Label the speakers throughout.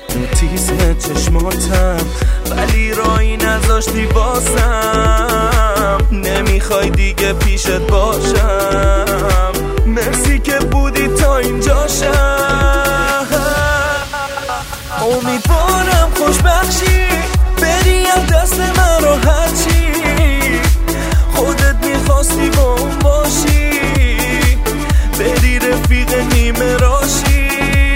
Speaker 1: تو تیزه چشماتم ولی رایی نذاشتی باسم. نمیخوای دیگه پیشت باشم، مرسی که بودی تا اینجاشم. امیدوارم خوشبخشی بری از دست من رو، هرچی خودت میخواستی با اون باشی، بری رفیق نیمه راشی.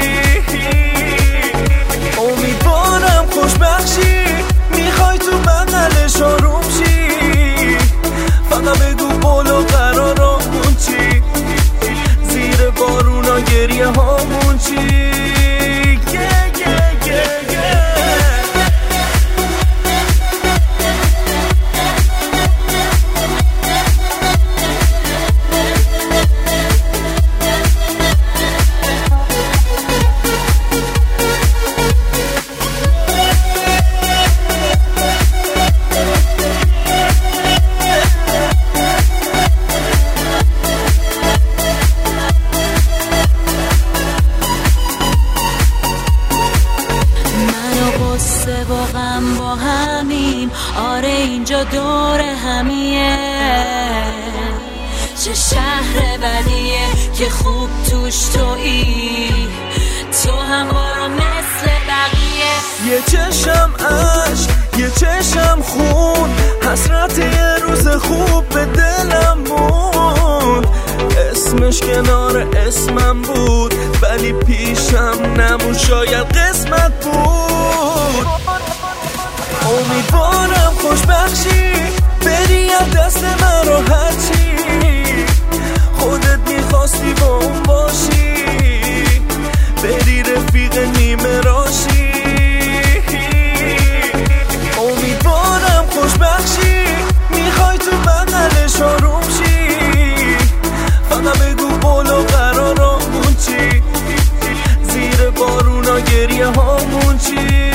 Speaker 1: امیدوارم خوشبخشی میخوای تو بغلش آروم شی، فقط بگو بولو قرارمون چی، زیر بارونا گریه هامون چی.
Speaker 2: با همیم، آره اینجا دور همیه. چه شهر بدیه که خوب توش تویی، تو هم برو مثل بقیه.
Speaker 1: یه چشم عشق، یه چشم خون، حسرت یه روز خوب به دلم موند. اسمش کنار اسمم بود ولی پیشم نمون، شاید قسمت بود. امیدوارم خوشبخشی بری از دست من رو، هرچی خودت میخواستی با اون باشی، بری رفیق نیمه راشی. امیدوارم خوشبخشی میخوای تو بغلش آروم شی، فقط بگو بولو قرارمون چی، زیر بارونا گریه هامون چی.